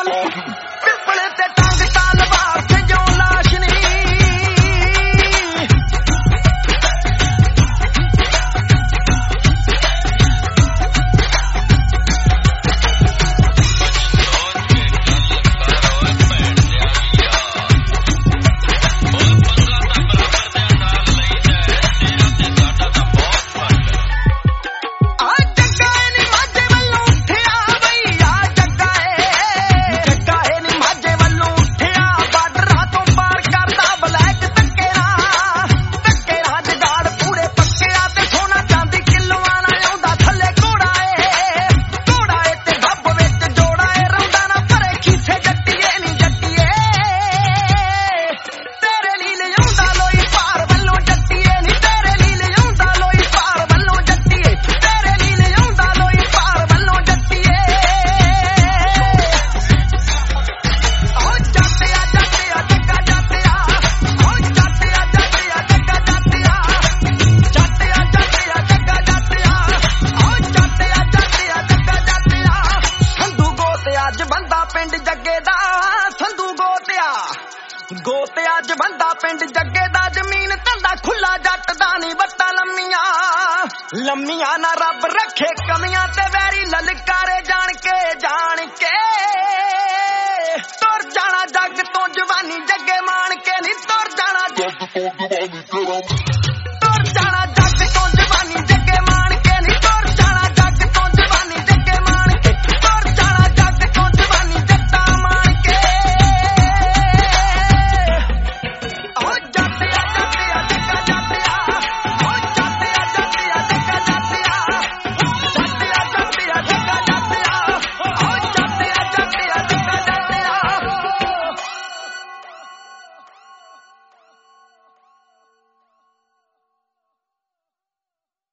ਪਿੱਪਲੇ ਤੇ ਟੰਗ ਤਾਲਵਾਰ ਤੇ ਜੋ ਲਾਸ਼ ਨੀ ਗੋਤ ਅੱਜ ਬੰਦਾ ਪਿੰਡ ਜੱਗੇ ਦਾ ਜ਼ਮੀਨ ਧੰਦਾ ਖੁੱਲਾ ਜੱਟ ਦਾ ਨੀ ਬੱਤਾਂ ਲੰਮੀਆਂ ਨਾ ਰੱਬ ਰੱਖੇ ਕਮੀਆਂ ਤੇ ਵੈਰੀ ਲਲਕਾਰੇ ਜਾਣ ਕੇ ਤੁਰ ਜਾਣਾ ਜੱਗ ਤੋਂ ਜਵਾਨੀ ਜੱਗੇ ਮਾਣ ਕੇ ਨੀ ਤੁਰ ਜਾਣਾ ਜੱਗ ਤੋਂ ਜਵਾਨੀ ਤੇਰਾ